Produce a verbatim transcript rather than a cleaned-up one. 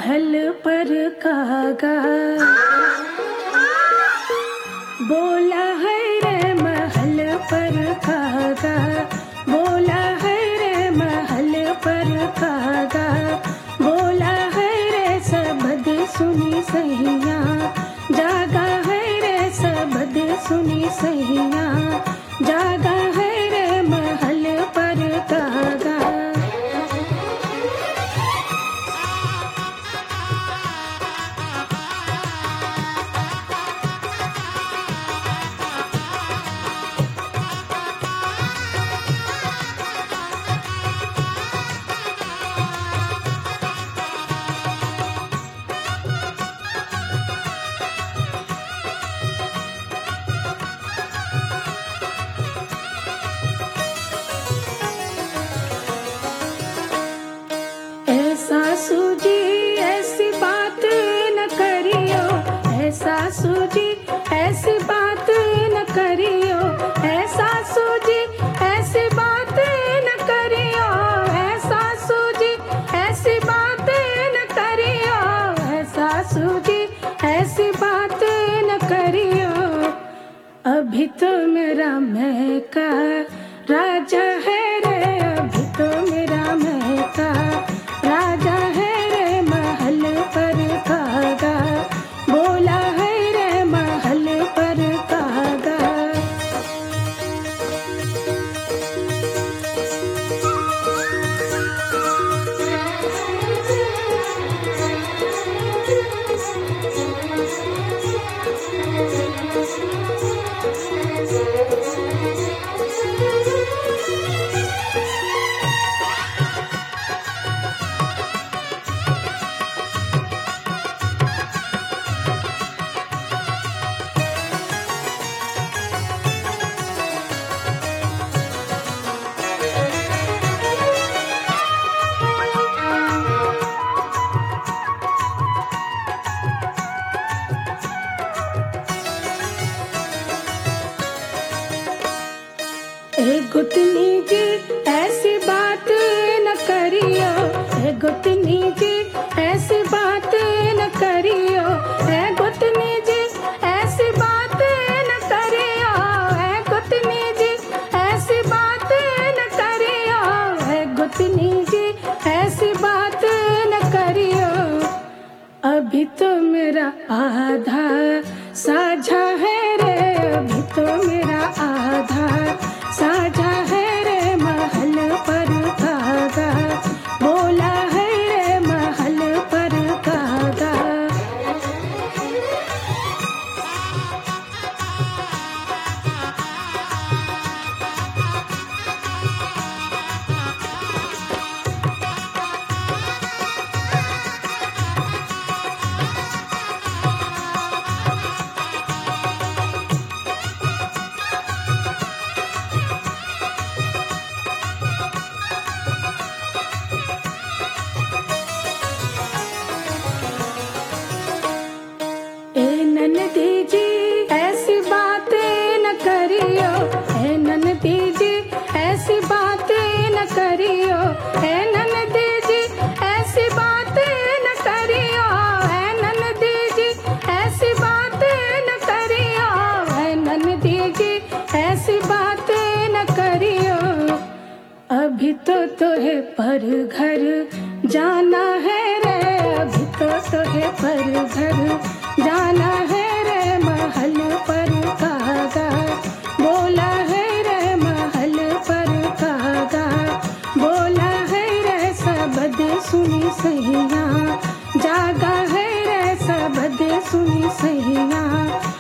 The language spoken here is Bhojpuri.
महल पर कागा, बोला है रे महल पर कागा, बोला है रे महल पर कागा, बोला है रे सबद सुनी सैया, जागा है रे सबद सुनी सैया, जागा है रे महल पर कागा। सासू जी ऐसी बात न करियो, ऐ सासू जी ऐसी बात न करियो, ऐ सासू जी ऐसी बात न करियो, ऐ सासू जी ऐसी बात न करियो, ऐ सासू जी ऐसी बात न करियो। अभी तो मेरा मैं का राजा है रे, अभी तो मेरा मैं का राजा है रे महल पर कागा, बोला है रे महल पर कागा। ए गुतनी जी ऐसी बात न करियो, ए गुतनी जी ऐसी बात न करियो, ए गुतनी जी ऐसी बात न करियो, ए गुतनी जी ऐसी बात न करियो, ए गुतनी जी ऐसी बात न करियो। अभी तो मेरा आधा साझा है रे, अभी तो मेरा आधा साझा है रे महल पर कागा, बोला है रे महल पर कागा। ननदी जी ऐसी बात न करियो, ए ननदी जी ऐसी बात न करियो, ए ननदी जी ऐसी बात न करियो, ए ननदी जी ऐसी बात न करियो, ए ननदी जी ऐसी बात न करियो। अभी तो तोहे पर घर जाना है रे, अभी तो तोहे पर घर जाना है रे महल पर कागा, बोला है रे महल पर कागा, बोला है रे सबद सुनी सैया, जागा है रे सबद सुनी सैया,